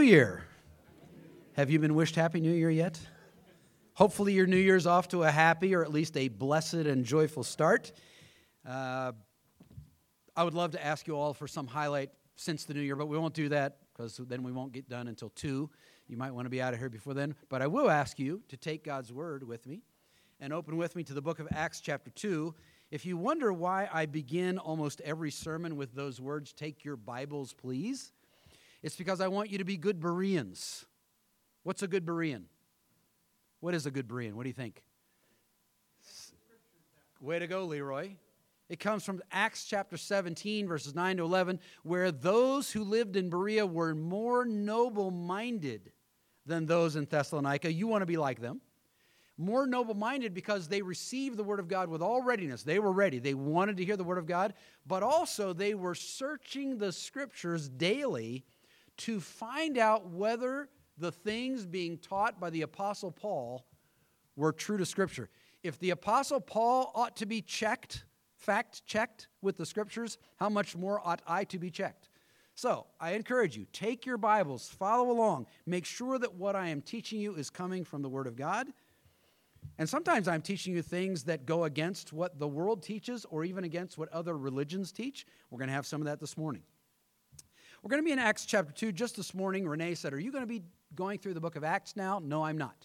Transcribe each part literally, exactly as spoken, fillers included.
New Year. Have you been wished Happy New Year yet? Hopefully your New Year's off to a happy or at least a blessed and joyful start. Uh, I would love to ask you all for some highlight since the New Year, but we won't do that because then we won't get done until two. You might want to be out of here before then. But I will ask you to take God's Word with me and open with me to the book of Acts chapter two. If you wonder why I begin almost every sermon with those words, take your Bibles, please, it's because I want you to be good Bereans. What's a good Berean? What is a good Berean? What do you think? Way to go, Leroy. It comes from Acts chapter seventeen, verses nine to eleven, where those who lived in Berea were more noble-minded than those in Thessalonica. You want to be like them. More noble-minded because they received the Word of God with all readiness. They were ready. They wanted to hear the Word of God, but also they were searching the Scriptures daily to find out whether the things being taught by the Apostle Paul were true to Scripture. If the Apostle Paul ought to be checked, fact-checked with the Scriptures, how much more ought I to be checked? So, I encourage you, take your Bibles, follow along, make sure that what I am teaching you is coming from the Word of God. And sometimes I'm teaching you things that go against what the world teaches or even against what other religions teach. We're going to have some of that this morning. We're going to be in Acts chapter two. Just this morning, Renee said, are you going to be going through the book of Acts now? No, I'm not.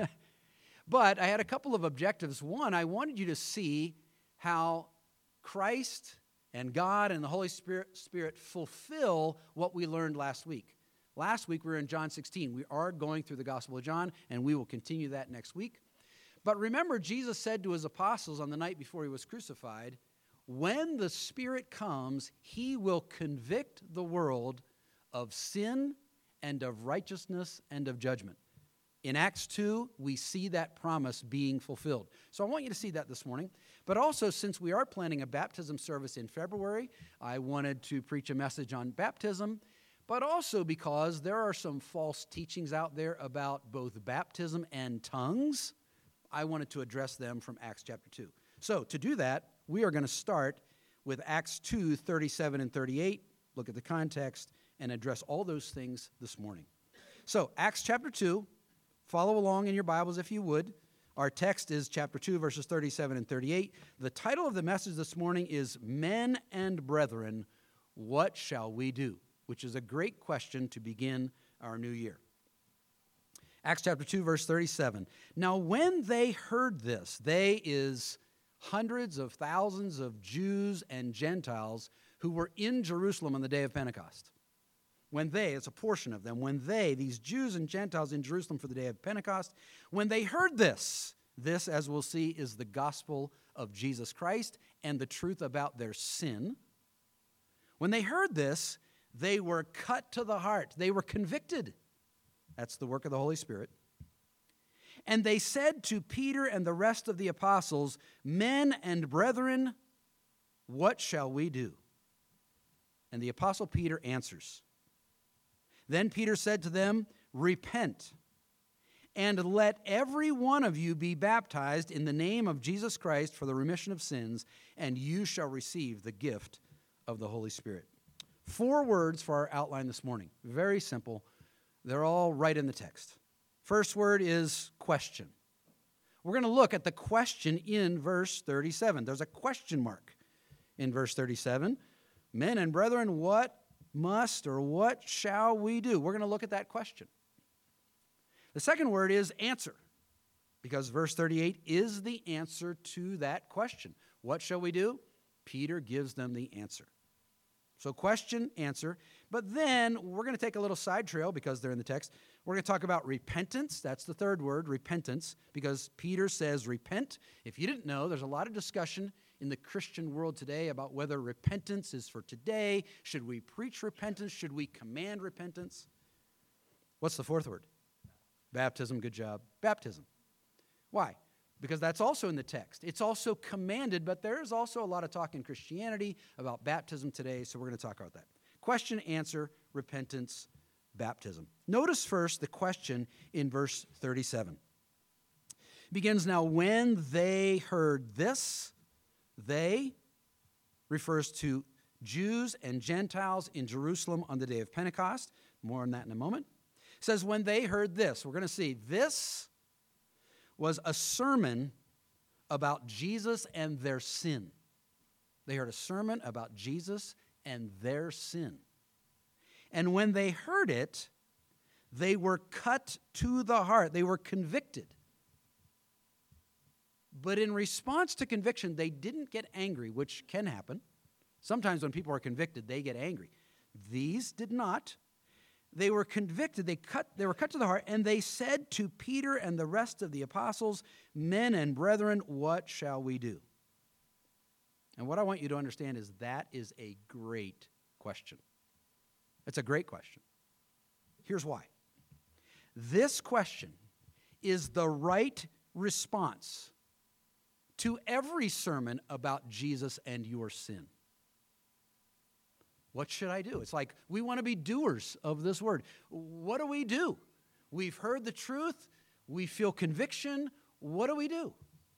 But I had a couple of objectives. One, I wanted you to see how Christ and God and the Holy Spirit, Spirit fulfill what we learned last week. Last week, we were in John sixteen. We are going through the Gospel of John, and we will continue that next week. But remember, Jesus said to his apostles on the night before he was crucified, when the Spirit comes, he will convict the world of sin and of righteousness and of judgment. In Acts two, we see that promise being fulfilled. So I want you to see that this morning. But also, since we are planning a baptism service in February, I wanted to preach a message on baptism, but also because there are some false teachings out there about both baptism and tongues. I wanted to address them from Acts chapter two. So to do that, we are going to start with Acts two, thirty-seven and thirty-eight, look at the context, and address all those things this morning. So Acts chapter two, follow along in your Bibles if you would. Our text is chapter two, verses thirty-seven and thirty-eight. The title of the message this morning is Men and Brethren, What Shall We Do? Which is a great question to begin our new year. Acts chapter two, verse thirty-seven. Now when they heard this, they is hundreds of thousands of Jews and Gentiles who were in Jerusalem on the day of Pentecost. When they, it's a portion of them, when they, these Jews and Gentiles in Jerusalem for the day of Pentecost, when they heard this, this, as we'll see, is the gospel of Jesus Christ and the truth about their sin. When they heard this, they were cut to the heart. They were convicted. That's the work of the Holy Spirit. And they said to Peter and the rest of the apostles, Men and brethren, what shall we do? And the apostle Peter answers. Then Peter said to them, Repent, and let every one of you be baptized in the name of Jesus Christ for the remission of sins, and you shall receive the gift of the Holy Spirit. Four words for our outline this morning. Very simple. They're all right in the text. First word is question. We're going to look at the question in verse thirty-seven. There's a question mark in verse thirty-seven. Men and brethren, what must or what shall we do? We're going to look at that question. The second word is answer, because verse thirty-eight is the answer to that question. What shall we do? Peter gives them the answer. So question, answer. But then we're going to take a little side trail because they're in the text. We're going to talk about repentance. That's the third word, repentance, because Peter says repent. If you didn't know, there's a lot of discussion in the Christian world today about whether repentance is for today. Should we preach repentance? Should we command repentance? What's the fourth word? Baptism. Good job. Baptism. Why? Because that's also in the text. It's also commanded, but there is also a lot of talk in Christianity about baptism today, so we're going to talk about that. Question, answer, repentance, baptism. Notice first the question in verse thirty-seven. It begins now, when they heard this, they refers to Jews and Gentiles in Jerusalem on the day of Pentecost. More on that in a moment. It says, when they heard this, we're going to see, this was a sermon about Jesus and their sin. They heard a sermon about Jesus and their sin. And when they heard it, they were cut to the heart. They were convicted. But in response to conviction, they didn't get angry, which can happen. Sometimes when people are convicted, they get angry. These did not. They were convicted. They cut, they were cut to the heart, and they said to Peter and the rest of the apostles, men and brethren, what shall we do? And what I want you to understand is that is a great question. It's a great question. Here's why. This question is the right response to every sermon about Jesus and your sin. What should I do? It's like we want to be doers of this word. What do we do? We've heard the truth. We feel conviction. What do we do?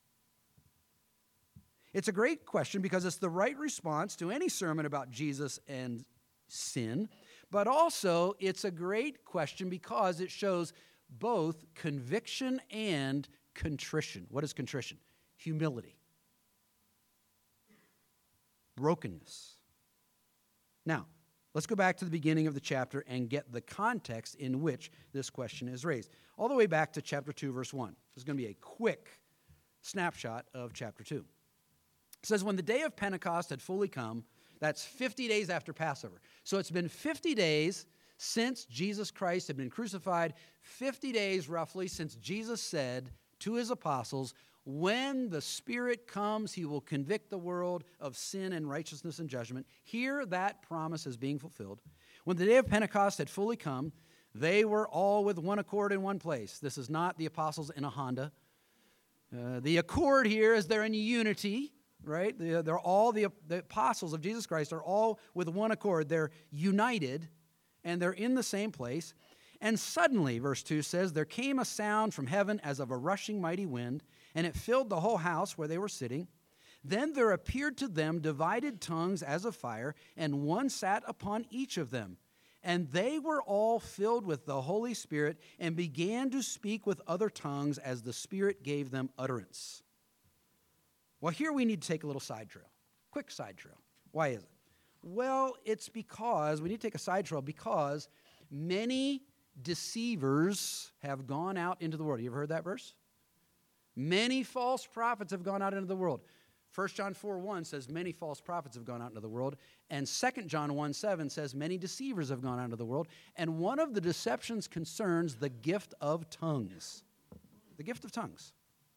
It's a great question because it's the right response to any sermon about Jesus and sin, but also it's a great question because it shows both conviction and contrition. What is contrition? Humility. Brokenness. Now, let's go back to the beginning of the chapter and get the context in which this question is raised. All the way back to chapter two, verse one. This is going to be a quick snapshot of chapter two. It says, when the day of Pentecost had fully come, that's fifty days after Passover. So it's been fifty days since Jesus Christ had been crucified, fifty days roughly since Jesus said to his apostles, when the Spirit comes, he will convict the world of sin and righteousness and judgment. Here, that promise is being fulfilled. When the day of Pentecost had fully come, they were all with one accord in one place. This is not the apostles in a Honda. Uh, the accord here is they're in unity, right? They're, they're all, the, the apostles of Jesus Christ are all with one accord. They're united, and they're in the same place. And suddenly, verse two says, there came a sound from heaven as of a rushing mighty wind, and it filled the whole house where they were sitting. Then there appeared to them divided tongues as of fire, and one sat upon each of them. And they were all filled with the Holy Spirit and began to speak with other tongues as the Spirit gave them utterance. Well, here we need to take a little side trail, quick side trail. Why is it? Well, it's because, we need to take a side trail because many deceivers have gone out into the world. You ever heard that verse? Many false prophets have gone out into the world. First John four one says many false prophets have gone out into the world. And Second John one seven says many deceivers have gone out into the world. And one of the deceptions concerns the gift of tongues. The gift of tongues.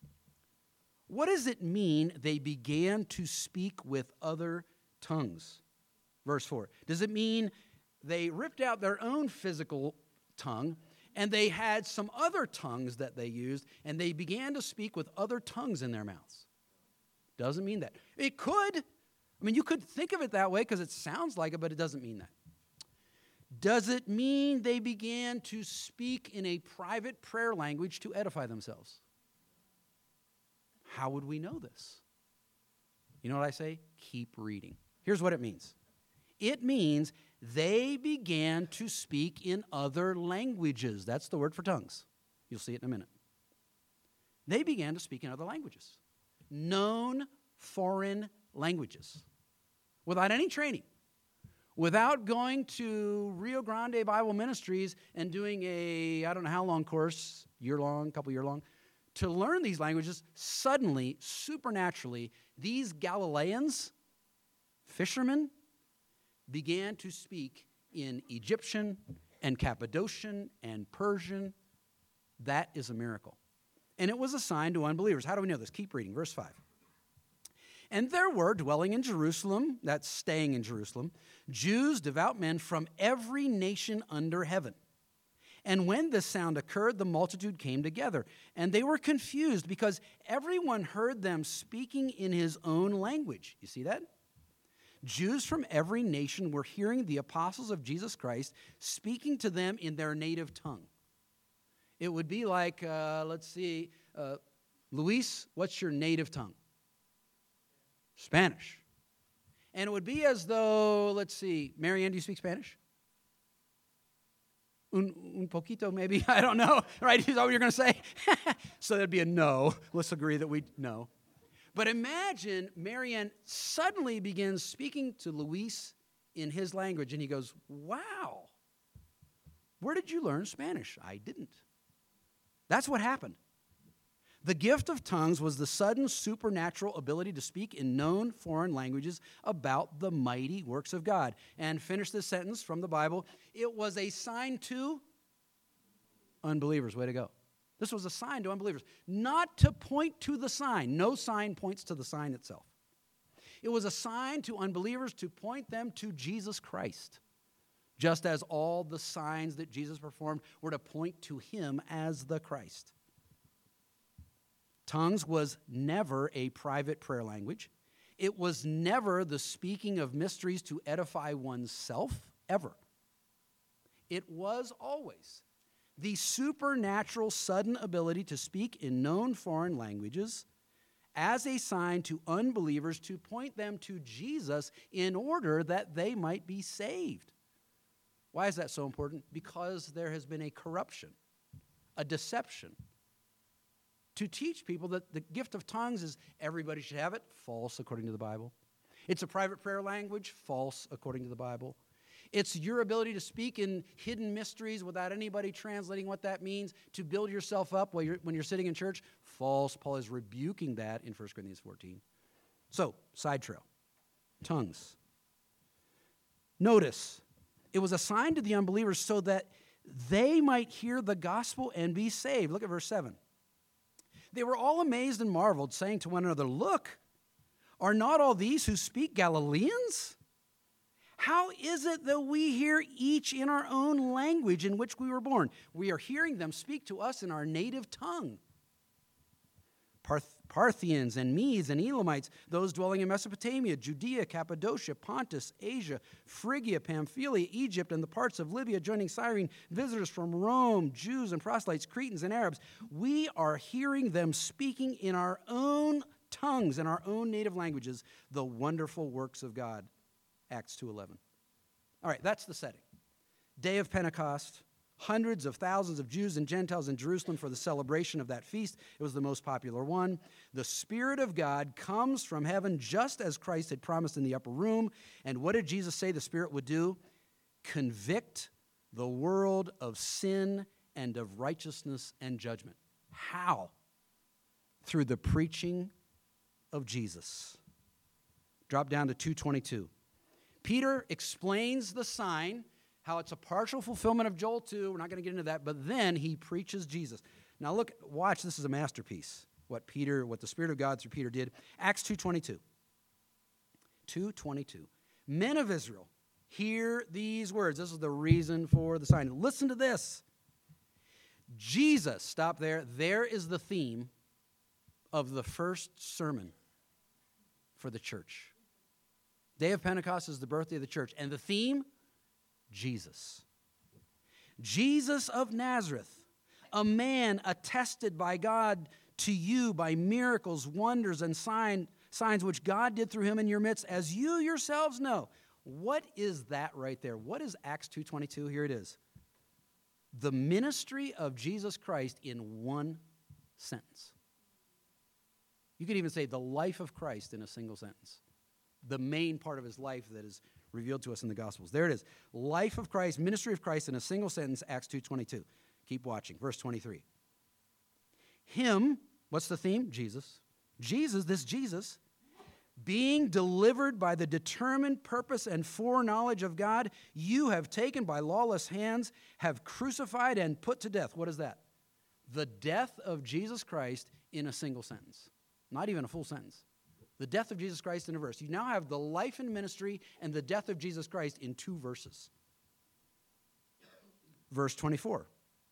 What does it mean they began to speak with other tongues? Verse four. Does it mean they ripped out their own physical tongue and they had some other tongues that they used and they began to speak with other tongues in their mouths? Doesn't mean that. It could. I mean, you could think of it that way because it sounds like it, but it doesn't mean that. Does it mean they began to speak in a private prayer language to edify themselves? How would we know this? You know what I say? Keep reading. Here's what it means. It means they began to speak in other languages. That's the word for tongues. You'll see it in a minute. They began to speak in other languages. Known foreign languages. Without any training. Without going to Rio Grande Bible Ministries and doing a, I don't know how long course, year long, couple year long, to learn these languages, suddenly, supernaturally, these Galileans, fishermen, began to speak in Egyptian and Cappadocian and Persian. That is a miracle. And it was a sign to unbelievers. How do we know this? Keep reading, verse five. And there were dwelling in Jerusalem, that's staying in Jerusalem, Jews, devout men from every nation under heaven. And when this sound occurred, the multitude came together, and they were confused because everyone heard them speaking in his own language. You see that? Jews from every nation were hearing the apostles of Jesus Christ speaking to them in their native tongue. It would be like, uh, let's see, uh, Luis, what's your native tongue? Spanish. And it would be as though, let's see, Marianne, do you speak Spanish? Un, un poquito, maybe. I don't know. Right? Is that what you're going to say? So that'd be a no. Let's agree that we know. But imagine Marianne suddenly begins speaking to Luis in his language, and he goes, wow, where did you learn Spanish? I didn't. That's what happened. The gift of tongues was the sudden supernatural ability to speak in known foreign languages about the mighty works of God. And finish this sentence from the Bible. It was a sign to unbelievers. Way to go. This was a sign to unbelievers. Not to point to the sign. No sign points to the sign itself. It was a sign to unbelievers to point them to Jesus Christ. Just as all the signs that Jesus performed were to point to him as the Christ. Tongues was never a private prayer language. It was never the speaking of mysteries to edify oneself, ever. It was always the supernatural sudden ability to speak in known foreign languages as a sign to unbelievers to point them to Jesus in order that they might be saved. Why is that so important? Because there has been a corruption, a deception, to teach people that the gift of tongues is everybody should have it. False, according to the Bible. It's a private prayer language. False, according to the Bible. It's your ability to speak in hidden mysteries without anybody translating what that means to build yourself up while you're, when you're sitting in church. False. Paul is rebuking that in First Corinthians fourteen. So, side trail. Tongues. Notice, it was a sign to the unbelievers so that they might hear the gospel and be saved. Look at verse seven. They were all amazed and marveled, saying to one another, look, are not all these who speak Galileans? How is it that we hear each in our own language in which we were born? We are hearing them speak to us in our native tongue. Parth- Parthians and Medes and Elamites, those dwelling in Mesopotamia, Judea, Cappadocia, Pontus, Asia, Phrygia, Pamphylia, Egypt, and the parts of Libya joining Cyrene, visitors from Rome, Jews and proselytes, Cretans and Arabs. We are hearing them speaking in our own tongues, in our own native languages, the wonderful works of God. Acts two eleven. All right, that's the setting. Day of Pentecost. Hundreds of thousands of Jews and Gentiles in Jerusalem for the celebration of that feast. It was the most popular one. The Spirit of God comes from heaven just as Christ had promised in the upper room. And what did Jesus say the Spirit would do? Convict the world of sin and of righteousness and judgment. How? Through the preaching of Jesus. Drop down to two twenty-two. Peter explains the sign, how it's a partial fulfillment of Joel two. We're not going to get into that, but then he preaches Jesus. Now look, watch, this is a masterpiece, what Peter, what the Spirit of God through Peter did. Acts two twenty-two. two twenty-two. Men of Israel, hear these words. This is the reason for the sign. Listen to this. Jesus, stop there. There is the theme of the first sermon for the church. Day of Pentecost is the birthday of the church. And the theme? Jesus. Jesus of Nazareth, a man attested by God to you by miracles, wonders, and sign, signs which God did through him in your midst, as you yourselves know. What is that right there? What is Acts two twenty-two? Here it is. The ministry of Jesus Christ in one sentence. You could even say the life of Christ in a single sentence. The main part of his life that is revealed to us in the Gospels. There it is. Life of Christ, ministry of Christ in a single sentence, Acts two twenty-two. Keep watching. Verse twenty-three. Him, what's the theme? Jesus. Jesus, this Jesus, being delivered by the determined purpose and foreknowledge of God, you have taken by lawless hands, have crucified and put to death. What is that? The death of Jesus Christ in a single sentence. Not even a full sentence. The death of Jesus Christ in a verse. You now have the life and ministry and the death of Jesus Christ in two verses. Verse twenty-four.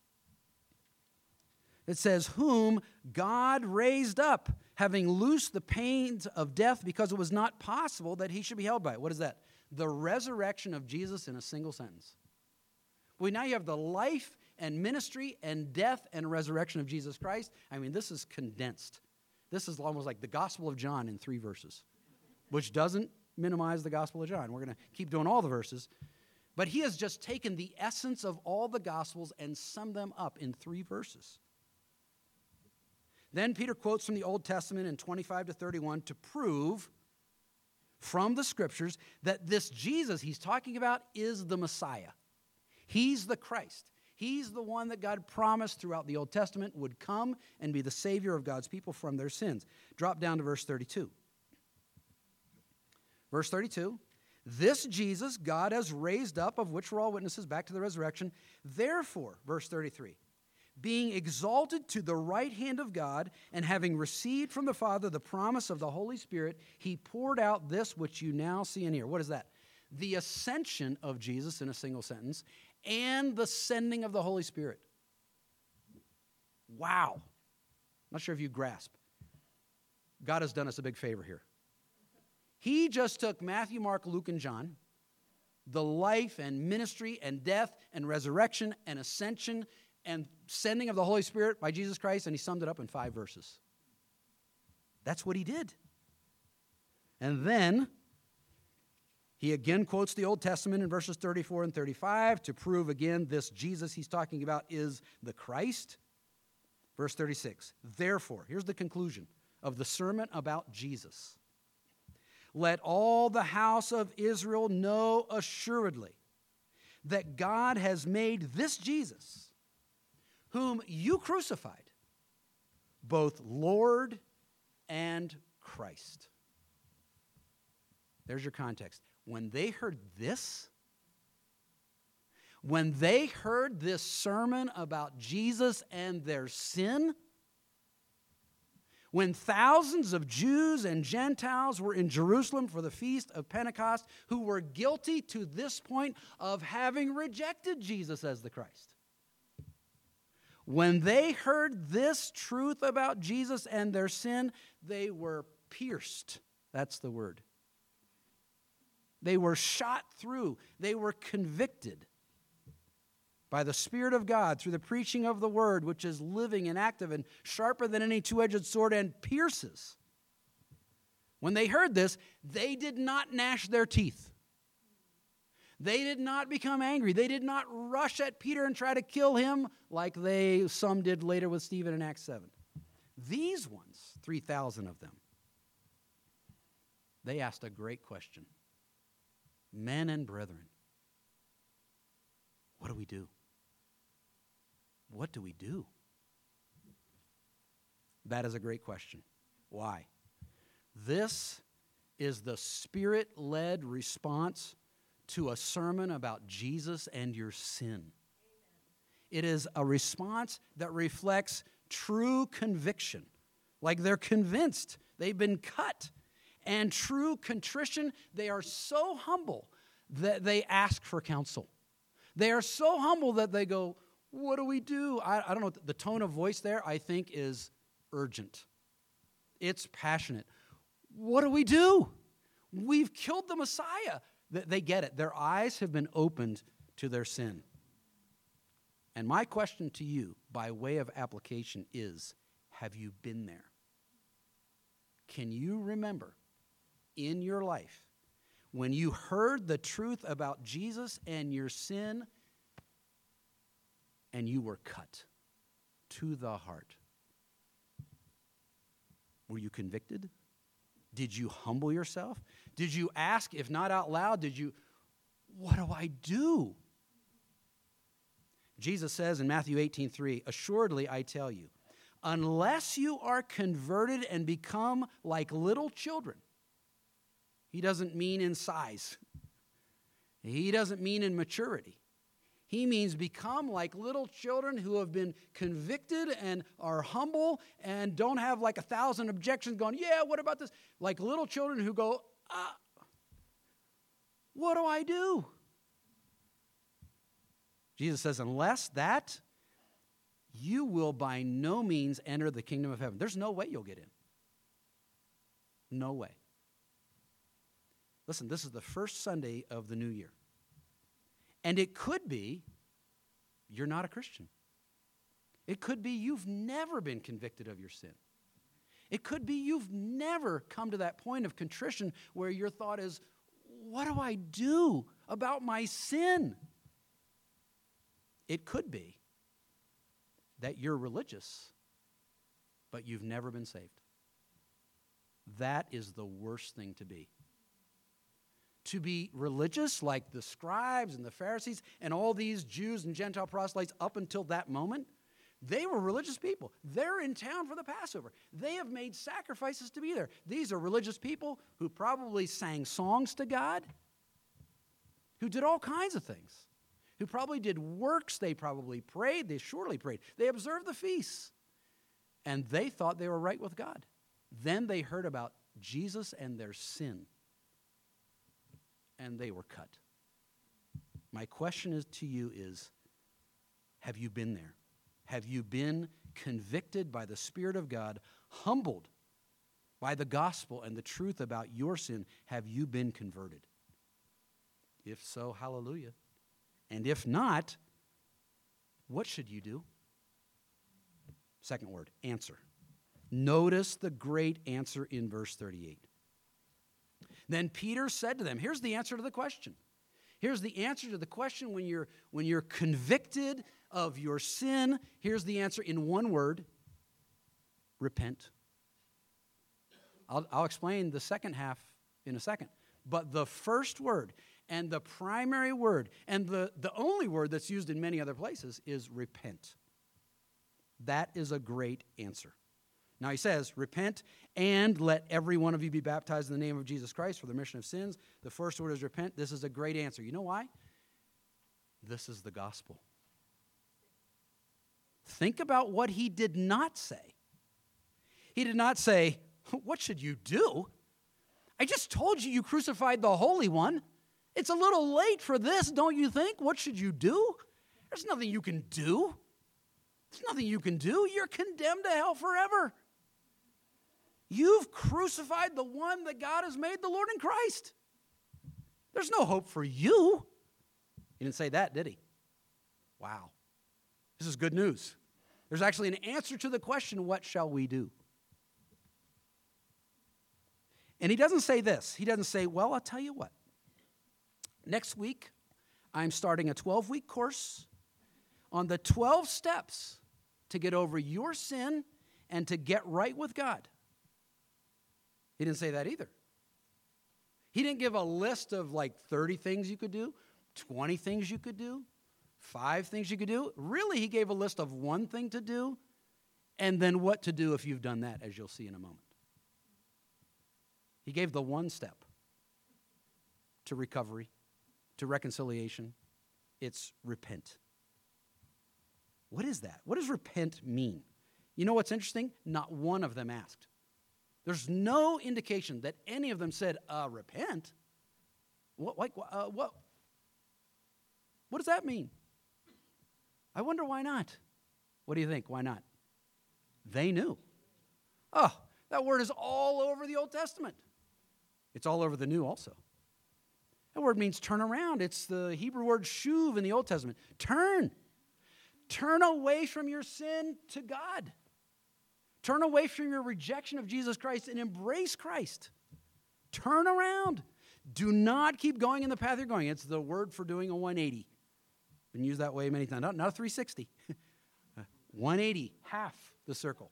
It says, whom God raised up, having loosed the pains of death because it was not possible that he should be held by it. What is that? The resurrection of Jesus in a single sentence. Well, now you have the life and ministry and death and resurrection of Jesus Christ. I mean, this is condensed. This is almost like the Gospel of John in three verses, which doesn't minimize the Gospel of John. We're going to keep doing all the verses. But he has just taken the essence of all the Gospels and summed them up in three verses. Then Peter quotes from the Old Testament in twenty-five to thirty-one to prove from the Scriptures that this Jesus he's talking about is the Messiah. He's the Christ. He's the one that God promised throughout the Old Testament would come and be the Savior of God's people from their sins. Drop down to verse thirty-two. Verse thirty-two. This Jesus God has raised up, of which we're all witnesses, back to the resurrection. Therefore, verse thirty-three, being exalted to the right hand of God, and having received from the Father the promise of the Holy Spirit, he poured out this which you now see and hear. What is that? The ascension of Jesus in a single sentence, and the sending of the Holy Spirit. Wow. Not sure if you grasp. God has done us a big favor here. He just took Matthew, Mark, Luke, and John, the life and ministry and death and resurrection and ascension and sending of the Holy Spirit by Jesus Christ, and he summed it up in five verses. That's what he did. And then he again quotes the Old Testament in verses thirty-four and thirty-five to prove again this Jesus he's talking about is the Christ. Verse thirty-six, therefore, here's the conclusion of the sermon about Jesus. Let all the house of Israel know assuredly that God has made this Jesus, whom you crucified, both Lord and Christ. There's your context. When they heard this, when they heard this sermon about Jesus and their sin, when thousands of Jews and Gentiles were in Jerusalem for the feast of Pentecost, who were guilty to this point of having rejected Jesus as the Christ, when they heard this truth about Jesus and their sin, they were pierced. That's the word. They were shot through. They were convicted by the Spirit of God through the preaching of the word, which is living and active and sharper than any two-edged sword and pierces. When they heard this, they did not gnash their teeth. They did not become angry. They did not rush at Peter and try to kill him like they some did later with Stephen in Acts seven. These ones, three thousand of them, they asked a great question. Men and brethren, what do we do? What do we do? That is a great question. Why? This is the Spirit-led response to a sermon about Jesus and your sin. It is a response that reflects true conviction, like they're convinced they've been cut. And true contrition, they are so humble that they ask for counsel. They are so humble that they go, what do we do? I, I don't know. The tone of voice there, I think, is urgent. It's passionate. What do we do? We've killed the Messiah. They get it. Their eyes have been opened to their sin. And my question to you, by way of application, is, have you been there? Can you remember in your life when you heard the truth about Jesus and your sin and you were cut to the heart? Were you convicted? Did you humble yourself? Did you ask, if not out loud, did you, what do I do? Jesus says in Matthew eighteen three, assuredly I tell you, unless you are converted and become like little children. He doesn't mean in size. He doesn't mean in maturity. He means become like little children who have been convicted and are humble and don't have like a thousand objections going, yeah, what about this? Like little children who go, uh, what do I do? Jesus says, unless that, you will by no means enter the kingdom of heaven. There's no way you'll get in. No way. Listen, this is the first Sunday of the new year. And it could be you're not a Christian. It could be you've never been convicted of your sin. It could be you've never come to that point of contrition where your thought is, what do I do? about my sin. It could be that you're religious, but you've never been saved. That is the worst thing to be. To be religious like the scribes and the Pharisees and all these Jews and Gentile proselytes up until that moment, they were religious people. They're in town for the Passover. They have made sacrifices to be there. These are religious people who probably sang songs to God, who did all kinds of things, who probably did works. They probably prayed. They surely prayed. They observed the feasts, and they thought they were right with God. Then they heard about Jesus and their sin, and they were cut. My question is to you is, have you been there? Have you been convicted by the Spirit of God, humbled by the gospel and the truth about your sin? Have you been converted? If so, hallelujah. And if not, what should you do? Second word, answer. Notice the great answer in verse thirty-eight. Then Peter said to them, here's the answer to the question. Here's the answer to the question when you're, when you're convicted of your sin. Here's the answer in one word: repent. I'll, I'll explain the second half in a second. But the first word and the primary word and the, the only word that's used in many other places is repent. That is a great answer. Now he says, repent and let every one of you be baptized in the name of Jesus Christ for the remission of sins. The first word is repent. This is a great answer. You know why? This is the gospel. Think about what he did not say. He did not say, what should you do? I just told you you crucified the Holy One. It's a little late for this, don't you think? What should you do? There's nothing you can do. There's nothing you can do. You're condemned to hell forever. You've crucified the one that God has made the Lord in Christ. There's no hope for you. He didn't say that, did he? Wow. This is good news. There's actually an answer to the question, what shall we do? And he doesn't say this. He doesn't say, well, I'll tell you what. Next week, I'm starting a twelve-week course on the twelve steps to get over your sin and to get right with God. He didn't say that either. He didn't give a list of like thirty things you could do, twenty things you could do, five things you could do. Really, he gave a list of one thing to do and then what to do if you've done that, as you'll see in a moment. He gave the one step to recovery, to reconciliation. It's repent. What is that? What does repent mean? You know what's interesting? Not one of them asked. There's no indication that any of them said, uh, repent? What, like, uh, what? What does that mean? I wonder why not. What do you think? Why not? They knew. Oh, that word is all over the Old Testament. It's all over the New also. That word means turn around. It's the Hebrew word shuv in the Old Testament. Turn. Turn away from your sin to God. Turn away from your rejection of Jesus Christ and embrace Christ. Turn around. Do not keep going in the path you're going. It's the word for doing a one eighty. Been used that way many times. Not, not a three sixty. one eighty, half the circle.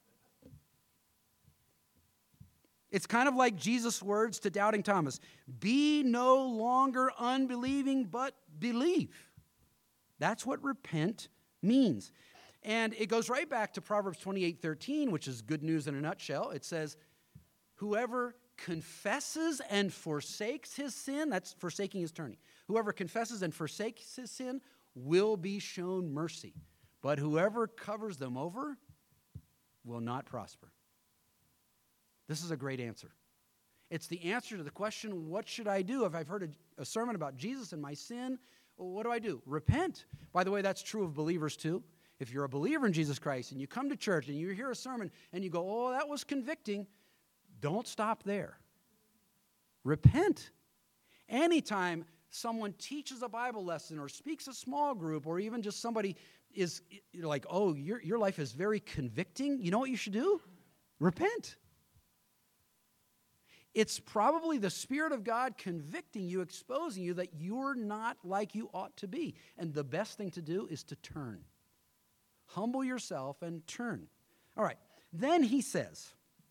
It's kind of like Jesus' words to doubting Thomas. Be no longer unbelieving, but believe. That's what repent means. And it goes right back to Proverbs twenty-eight thirteen, which is good news in a nutshell. It says, whoever confesses and forsakes his sin, that's forsaking is turning. Whoever confesses and forsakes his sin will be shown mercy. But whoever covers them over will not prosper. This is a great answer. It's the answer to the question, what should I do? If I've heard a, a sermon about Jesus and my sin, well, what do I do? Repent. By the way, that's true of believers too. If you're a believer in Jesus Christ and you come to church and you hear a sermon and you go, oh, that was convicting, don't stop there. Repent. Anytime someone teaches a Bible lesson or speaks a small group or even just somebody is like, oh, your, your life is very convicting, you know what you should do? Repent. It's probably the Spirit of God convicting you, exposing you that you're not like you ought to be. And the best thing to do is to turn. Humble yourself and turn. All right. Then he says,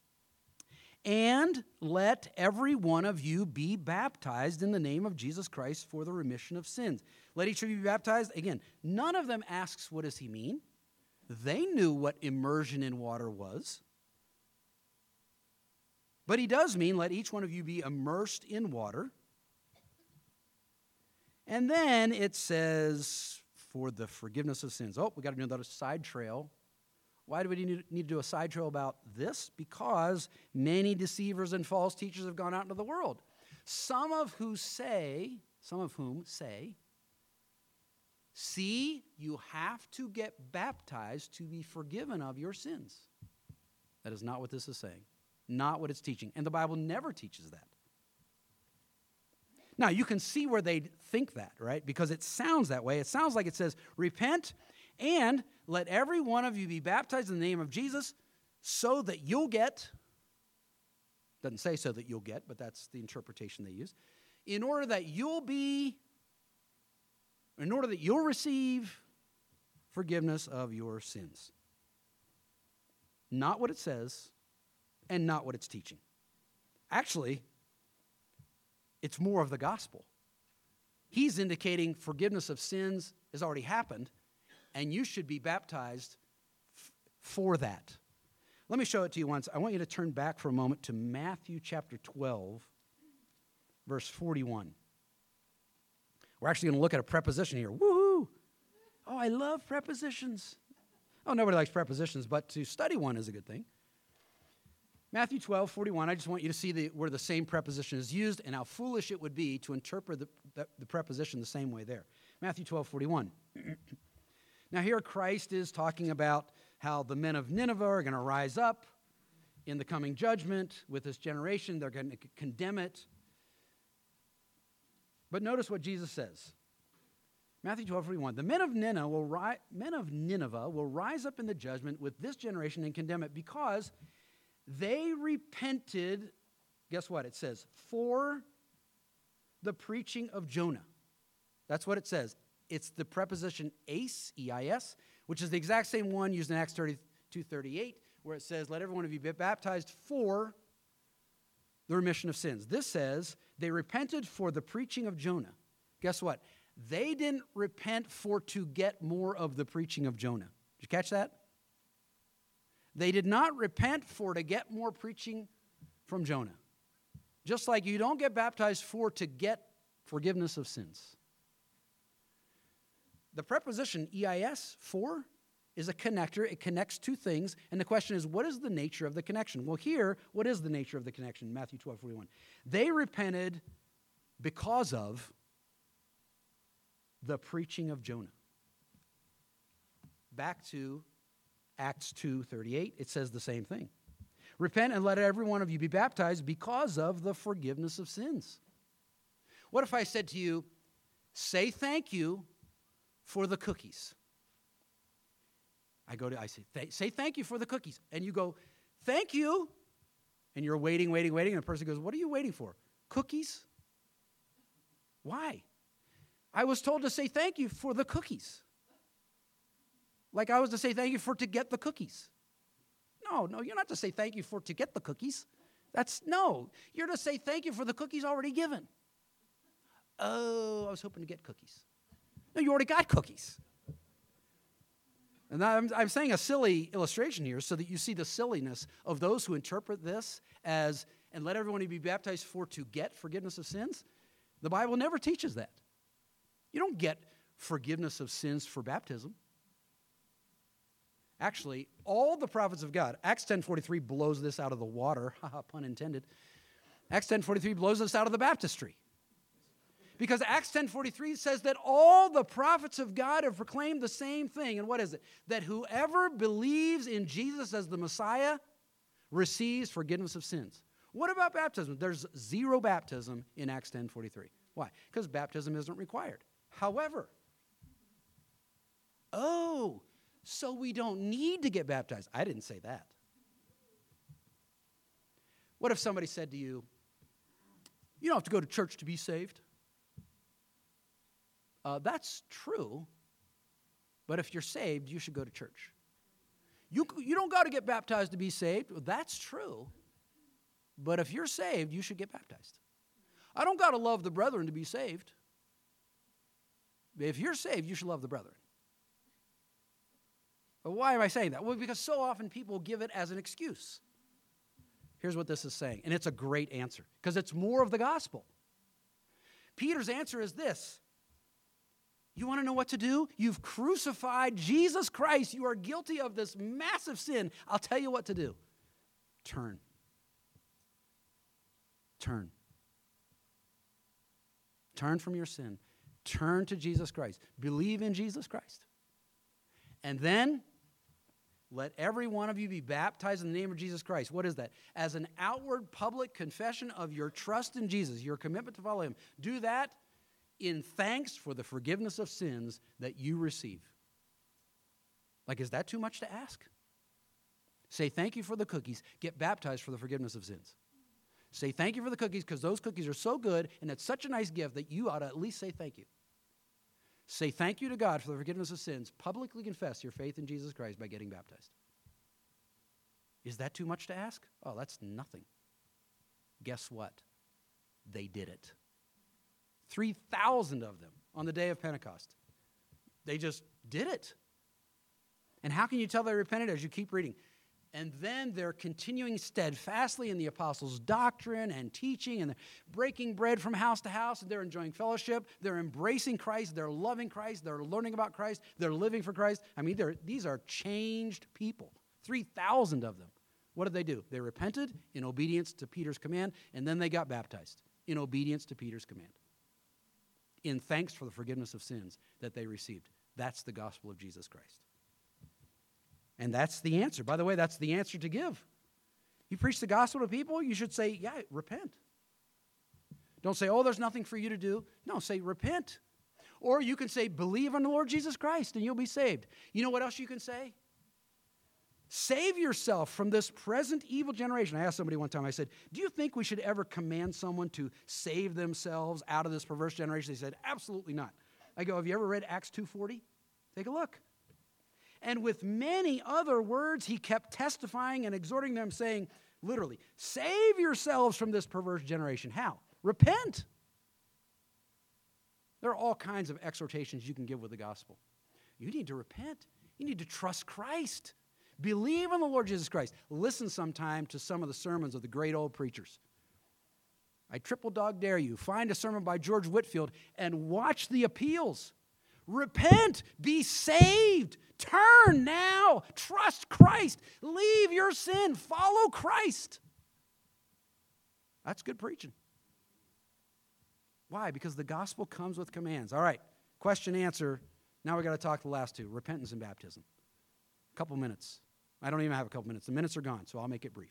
and let every one of you be baptized in the name of Jesus Christ for the remission of sins. Let each of you be baptized. Again, none of them asks, what does he mean? They knew what immersion in water was. But he does mean, let each one of you be immersed in water. And then it says, for the forgiveness of sins. Oh, we got to do another side trail. Why do we need, need to do a side trail about this? Because many deceivers and false teachers have gone out into the world. Some of who say, some of whom say, see, you have to get baptized to be forgiven of your sins. That is not what this is saying. Not what it's teaching. And the Bible never teaches that. Now, you can see where they think that, right? Because it sounds that way. It sounds like it says, repent and let every one of you be baptized in the name of Jesus so that you'll get, doesn't say so that you'll get, but that's the interpretation they use, in order that you'll be, in order that you'll receive forgiveness of your sins. Not what it says, and not what it's teaching. Actually, it's more of the gospel. He's indicating forgiveness of sins has already happened, and you should be baptized f- for that. Let me show it to you once. I want you to turn back for a moment to Matthew chapter twelve, verse forty-one. We're actually going to look at a preposition here. Woohoo! Oh, I love prepositions. Oh, nobody likes prepositions, but to study one is a good thing. Matthew twelve, forty-one, I just want you to see the, where the same preposition is used and how foolish it would be to interpret the, the, the preposition the same way there. Matthew twelve, forty-one. Now here Christ is talking about how the men of Nineveh are going to rise up in the coming judgment with this generation. They're going to condemn it. But notice what Jesus says. Matthew twelve, forty-one. The men of Nineveh will ri- men of Nineveh will rise up in the judgment with this generation and condemn it because they repented, guess what? It says, for the preaching of Jonah. That's what it says. It's the preposition eis, E I S, which is the exact same one used in Acts thirty-two thirty-eight, where it says, let every one of you be baptized for the remission of sins. This says, they repented for the preaching of Jonah. Guess what? They didn't repent for to get more of the preaching of Jonah. Did you catch that? They did not repent for to get more preaching from Jonah. Just like you don't get baptized for to get forgiveness of sins. The preposition E I S, for, is a connector. It connects two things. And the question is, what is the nature of the connection? Well, here, what is the nature of the connection? Matthew twelve, forty-one. They repented because of the preaching of Jonah. Back to Acts two thirty-eight, it says the same thing. Repent and let every one of you be baptized because of the forgiveness of sins. What if I said to you, say thank you for the cookies? I go to, I say, th- say thank you for the cookies. And you go, thank you. And you're waiting, waiting, waiting. And the person goes, what are you waiting for? Cookies? Why? I was told to say thank you for the cookies. Like I was to say thank you for to get the cookies. No, no, you're not to say thank you for to get the cookies. That's, no, you're to say thank you for the cookies already given. Oh, I was hoping to get cookies. No, you already got cookies. And I'm, I'm saying a silly illustration here so that you see the silliness of those who interpret this as, and let everyone be baptized for to get forgiveness of sins. The Bible never teaches that. You don't get forgiveness of sins for baptism. Actually, all the prophets of God, Acts ten forty-three blows this out of the water, haha, pun intended. Acts ten forty-three blows this out of the baptistry. Because Acts ten forty-three says that all the prophets of God have proclaimed the same thing. And what is it? That whoever believes in Jesus as the Messiah receives forgiveness of sins. What about baptism? There's zero baptism in Acts ten forty-three. Why? Because baptism isn't required. However, oh, so we don't need to get baptized. I didn't say that. What if somebody said to you, You don't have to go to church to be saved. Uh, that's true, but if you're saved, you should go to church. You, you don't got to get baptized to be saved. Well, that's true, but if you're saved, you should get baptized. I don't got to love the brethren to be saved. If you're saved, you should love the brethren. But why am I saying that? Well, because so often people give it as an excuse. Here's what this is saying, and it's a great answer, because it's more of the gospel. Peter's answer is this. You want to know what to do? You've crucified Jesus Christ. You are guilty of this massive sin. I'll tell you what to do. Turn. Turn. Turn from your sin. Turn to Jesus Christ. Believe in Jesus Christ. And then let every one of you be baptized in the name of Jesus Christ. What is that? As an outward public confession of your trust in Jesus, your commitment to follow him. Do that in thanks for the forgiveness of sins that you receive. Like, is that too much to ask? Say thank you for the cookies. Get baptized for the forgiveness of sins. Say thank you for the cookies because those cookies are so good and it's such a nice gift that you ought to at least say thank you. Say thank you to God for the forgiveness of sins. Publicly confess your faith in Jesus Christ by getting baptized. Is that too much to ask? Oh, that's nothing. Guess what? They did it. three thousand of them on the day of Pentecost. They just did it. And how can you tell they repented? As you keep reading. And then they're continuing steadfastly in the apostles' doctrine and teaching, and they're breaking bread from house to house, and they're enjoying fellowship. They're embracing Christ. They're loving Christ. They're learning about Christ. They're living for Christ. I mean, these are changed people. three thousand of them. What did they do? They repented in obedience to Peter's command, and then they got baptized in obedience to Peter's command, in thanks for the forgiveness of sins that they received. That's the gospel of Jesus Christ. And that's the answer. By the way, that's the answer to give. You preach the gospel to people, you should say, yeah, repent. Don't say, oh, there's nothing for you to do. No, say, repent. Or you can say, believe on the Lord Jesus Christ, and you'll be saved. You know what else you can say? Save yourself from this present evil generation. I asked somebody one time, I said, do you think we should ever command someone to save themselves out of this perverse generation? They said, absolutely not. I go, have you ever read Acts two forty? Take a look. And with many other words, he kept testifying and exhorting them, saying, literally, save yourselves from this perverse generation. How? Repent. There are all kinds of exhortations you can give with the gospel. You need to repent. You need to trust Christ. Believe in the Lord Jesus Christ. Listen sometime to some of the sermons of the great old preachers. I triple dog dare you. Find a sermon by George Whitefield and watch the appeals. Repent. Be saved. Turn now. Trust Christ. Leave your sin. Follow Christ. That's good preaching. Why? Because the gospel comes with commands. All right. Question, answer. Now we got to talk the last two. Repentance and baptism. A couple minutes. I don't even have a couple minutes. The minutes are gone, so I'll make it brief.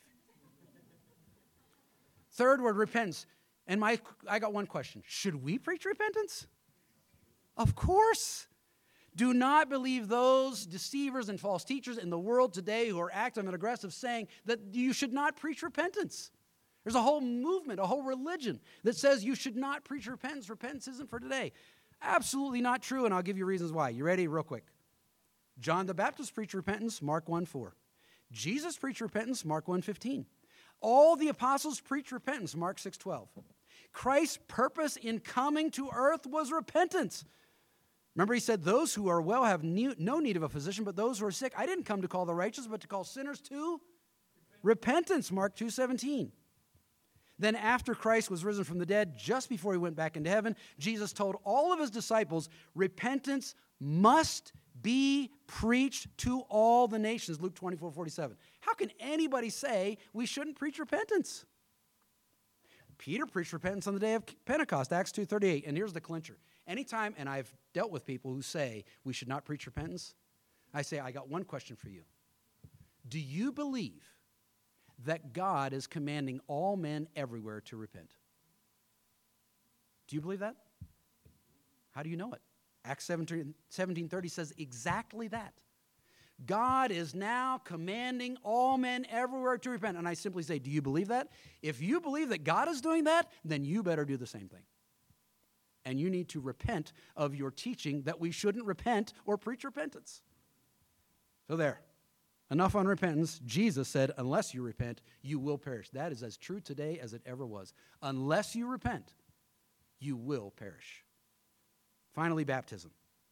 Third word, repentance. And my, I got one question. Should we preach repentance? Of course. Do not believe those deceivers and false teachers in the world today who are active and aggressive saying that you should not preach repentance. There's a whole movement, a whole religion that says you should not preach repentance. Repentance isn't for today. Absolutely not true, and I'll give you reasons why. You ready? Real quick. John the Baptist preached repentance, Mark one four. Jesus preached repentance, Mark one fifteen. All the apostles preached repentance, Mark six twelve. Christ's purpose in coming to earth was repentance. Remember, he said, those who are well have no need of a physician, but those who are sick. I didn't come to call the righteous, but to call sinners to repentance, Mark two seventeen. Then after Christ was risen from the dead, just before he went back into heaven, Jesus told all of his disciples, repentance must be preached to all the nations, Luke twenty-four forty-seven. How can anybody say we shouldn't preach repentance? Peter preached repentance on the day of Pentecost, Acts two thirty-eight. And here's the clincher. Anytime, and I've dealt with people who say we should not preach repentance, I say, I got one question for you. Do you believe that God is commanding all men everywhere to repent? Do you believe that? How do you know it? Acts seventeen thirty says exactly that. God is now commanding all men everywhere to repent. And I simply say, do you believe that? If you believe that God is doing that, then you better do the same thing. And you need to repent of your teaching that we shouldn't repent or preach repentance. So there. Enough on repentance. Jesus said, unless you repent, you will perish. That is as true today as it ever was. Unless you repent, you will perish. Finally, baptism.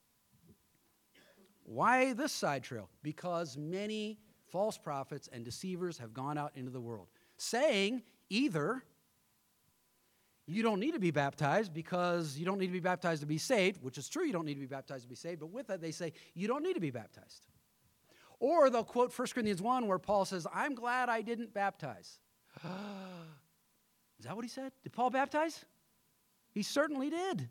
Why this side trail? Because many false prophets and deceivers have gone out into the world, saying either you don't need to be baptized because you don't need to be baptized to be saved, which is true, you don't need to be baptized to be saved, but with that they say you don't need to be baptized. Or they'll quote First Corinthians one where Paul says, I'm glad I didn't baptize. Is that what he said? Did Paul baptize? He certainly did.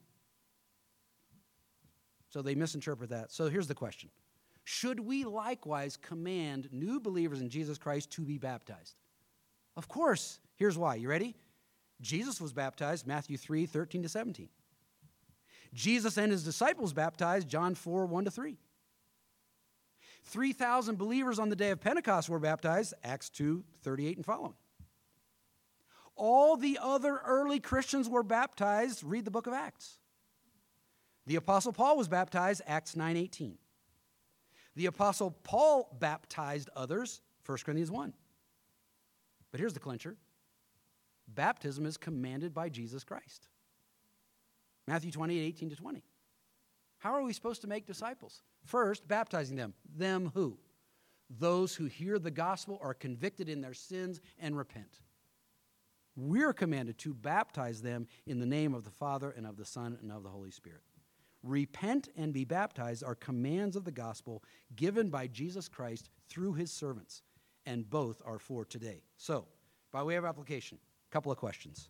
So they misinterpret that. So here's the question. Should we likewise command new believers in Jesus Christ to be baptized? Of course. Here's why. You ready? Jesus was baptized, Matthew three, thirteen to seventeen. Jesus and his disciples baptized, John four, one to three. three thousand believers on the day of Pentecost were baptized, Acts two, thirty-eight and following. All the other early Christians were baptized, read the book of Acts. The Apostle Paul was baptized, Acts nine, eighteen. The Apostle Paul baptized others, First Corinthians one. But here's the clincher. Baptism is commanded by Jesus Christ. Matthew twenty-eight, eighteen to twenty. How are we supposed to make disciples? First, baptizing them. Them who? Those who hear the gospel, are convicted in their sins, and repent. We're commanded to baptize them in the name of the Father and of the Son and of the Holy Spirit. Repent and be baptized are commands of the gospel given by Jesus Christ through his servants, and both are for today. So, by way of application, a couple of questions.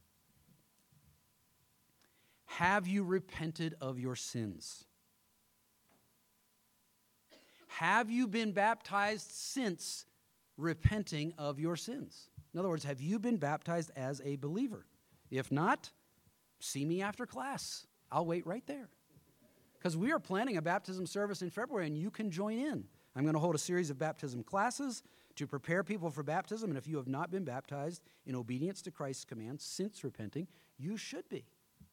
Have you repented of your sins? Have you been baptized since repenting of your sins? In other words, have you been baptized as a believer? If not, see me after class. I'll wait right there. Because we are planning a baptism service in February, and you can join in. I'm going to hold a series of baptism classes to prepare people for baptism, and if you have not been baptized in obedience to Christ's commands since repenting, you should be.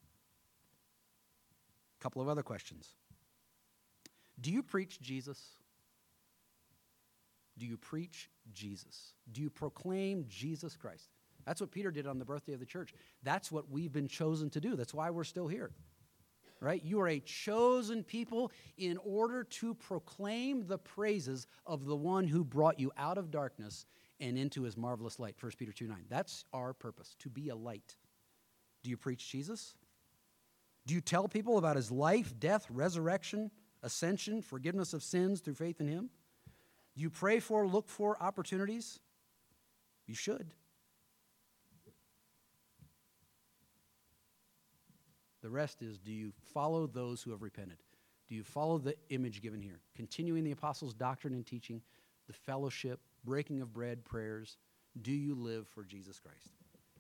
A couple of other questions. Do you preach Jesus? Do you preach Jesus? Do you proclaim Jesus Christ? That's what Peter did on the birthday of the church. That's what we've been chosen to do. That's why we're still here. Right? You are a chosen people in order to proclaim the praises of the one who brought you out of darkness and into his marvelous light, First Peter two nine. That's our purpose, to be a light. Do you preach Jesus? Do you tell people about his life, death, resurrection, ascension, forgiveness of sins through faith in him? Do you pray for, look for opportunities? You should. The rest is, do you follow those who have repented? Do you follow the image given here? Continuing the apostles' doctrine and teaching, the fellowship, breaking of bread, prayers. Do you live for Jesus Christ?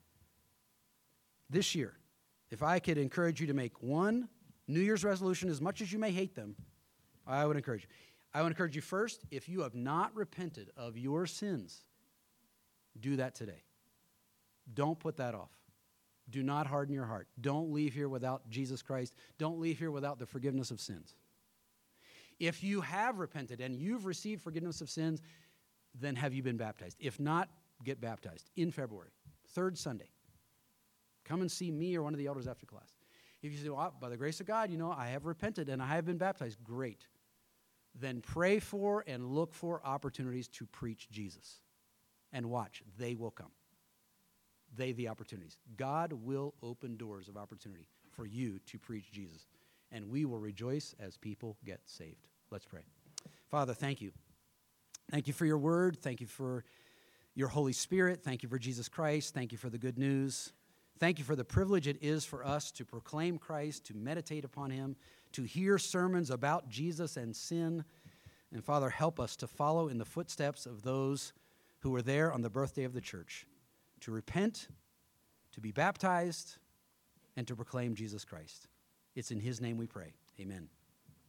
This year, if I could encourage you to make one New Year's resolution, as much as you may hate them, I would encourage you. I would encourage you first, if you have not repented of your sins, do that today. Don't put that off. Do not harden your heart. Don't leave here without Jesus Christ. Don't leave here without the forgiveness of sins. If you have repented and you've received forgiveness of sins, then have you been baptized? If not, get baptized in February, third Sunday. Come and see me or one of the elders after class. If you say, well, by the grace of God, you know, I have repented and I have been baptized, great. Then pray for and look for opportunities to preach Jesus. And watch, they will come. They, the opportunities. God will open doors of opportunity for you to preach Jesus. And we will rejoice as people get saved. Let's pray. Father, thank you. Thank you for your word. Thank you for your Holy Spirit. Thank you for Jesus Christ. Thank you for the good news. Thank you for the privilege it is for us to proclaim Christ, to meditate upon him, to hear sermons about Jesus and sin. And Father, help us to follow in the footsteps of those who were there on the birthday of the church, to repent, to be baptized, and to proclaim Jesus Christ. It's in his name we pray. Amen.